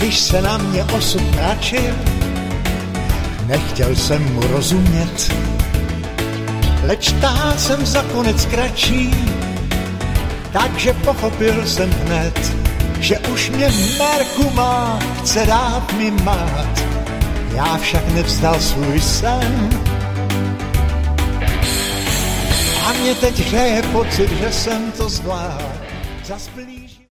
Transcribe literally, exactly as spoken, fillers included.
Když se na mě osud mračil, nechtěl jsem mu rozumět, leč táhl jsem za konec kratší, takže pochopil jsem hned, že už mě Merku má, chce dát mi mát. Já však nevzdal svůj sen. A mě teď hřeje pocit, že jsem to zvládl. Zas blíž